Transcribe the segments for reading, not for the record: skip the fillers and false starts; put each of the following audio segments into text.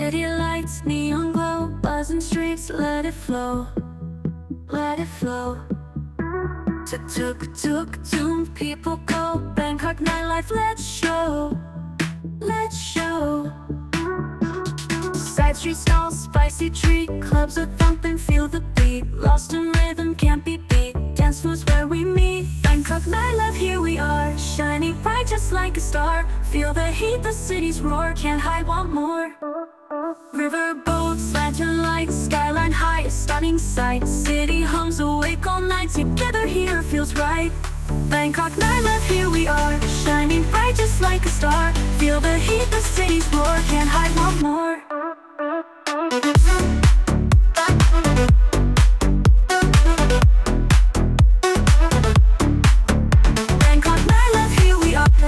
City lights, neon glow, buzzing streets, let it flow, let it flow. Tuk-tuk, people go. Bangkok nightlife, let's show, let's show. Side street stalls, spicy treat, clubs are thumping, feel the beat. Lost in rhythm, can't be beat. Dance floors where we meet. Bangkok nightlife, here we are, shining bright just like a star. Feel the heat, the city's roar, can't hide, want more. River boats, lantern lights, skyline high, a stunning sight. City hums awake all night, together here feels right. Bangkok nightlife, here we are, shining bright just like a star. Feel the heat, the city's roar, can't hide, want more. Bangkok nightlife, here we are.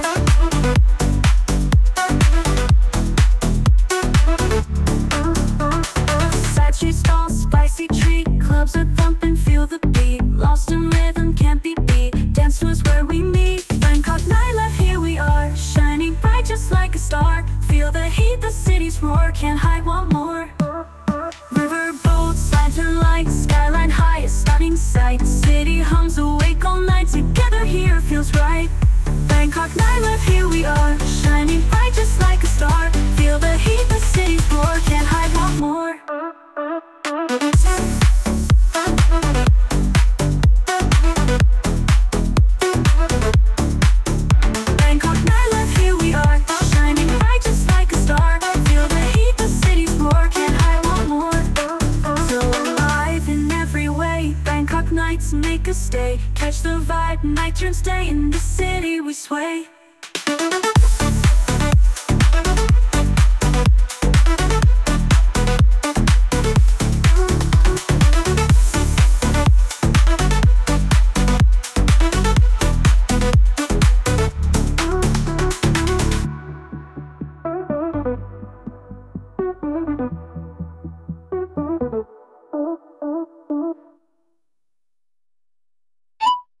Side street stalls, spicy treat, clubs are thumping, feel the beat. Lost in rhythm, can't be beat. Dance floors where we meet. Bangkok nightlife, here we are, shining bright just like a star. Feel the heat, the city's roar, can't hide, want more. River boats, lantern lights, skyline high, a stunning sight. City hums awake all night, together here feels right. Bangkok nightlife, here we are, shining bright just like a star. Feel the heat, the city's roar, can't hide, want more. Bangkok nightlife, here we are, shining bright just like a star. Feel the heat, the city's roar, can't hide, want more. So alive in every way, Bangkok nights make us stay. Catch the vibe, night turns day, in the city we sway.